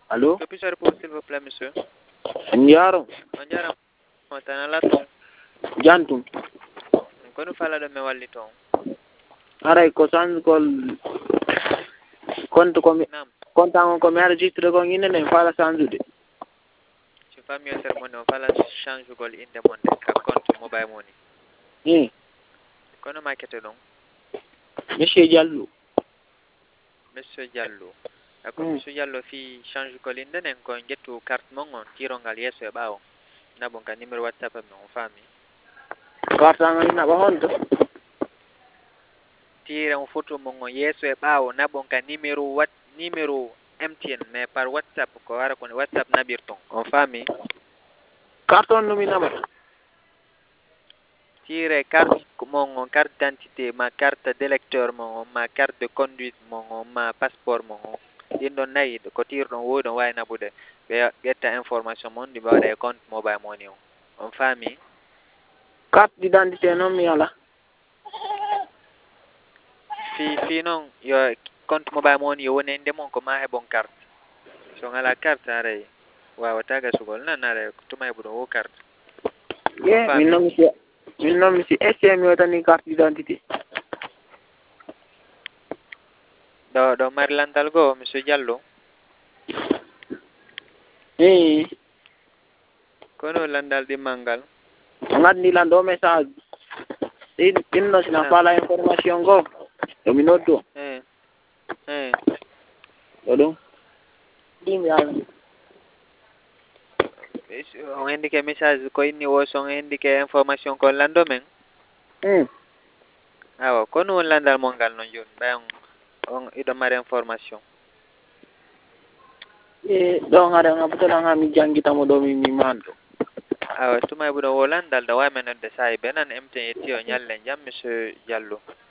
Allô? Que puis-je répondre, s'il vous plaît, monsieur? Njaro. Manjara matana la ton. Jantum. Kono fala do me walli ton. Aray ko san kol konto ko mi Nam. konta ko mi registre ko ngine ne fala sanjude. Je fais mieux cérémonie, on fala change gol in the monde ka compte mobile money. Kono marketé donc. Monsieur Diallo. Monsieur Diallo. Ako Monsieur Diallo fi change gol in den ko gettu carte mongon tirongal yeso e bawo. Na bon ka numéro WhatsApp me on fami. Carte ngal na ba honto. Tira un photo mongon yeso e bawo na bon ka numéro MTN mais par WhatsApp ko wara ko WhatsApp nabirton on fami. Carton no mi nama. Tire carte mon carte d'identité, ma carte d'électeur mon, ma carte de conduite mon, ma passeport mon. Dindo nayi ko tirɗon wodon wayna bude be getta information mon di bawde compte mobile money on fami. Carte d'identité non mi ala. Fi non yo compte mobile money yo wonende mon ko ma hebon carte. So ngala carte are wawa taga sugol nanare tuma hebudo wo carte. Yeah, min non mi si SM yo tani carte d'identité. Do mari landal go monsieur Diallo. Kono landal di mangal. Ngandi lando message. Inno sina fala information go. Do mi noddo. Odo. Dimi ala. On indique message ko inni wo son indique information ko lando men. Awa kono landal mongal non jon bayon on ido mari information. Do ngare ngabutala ngami jangita mo do mi mando. Awa tuma budo wo landal da wa men de sai benan MTN etio nyalle jam monsieur Diallo.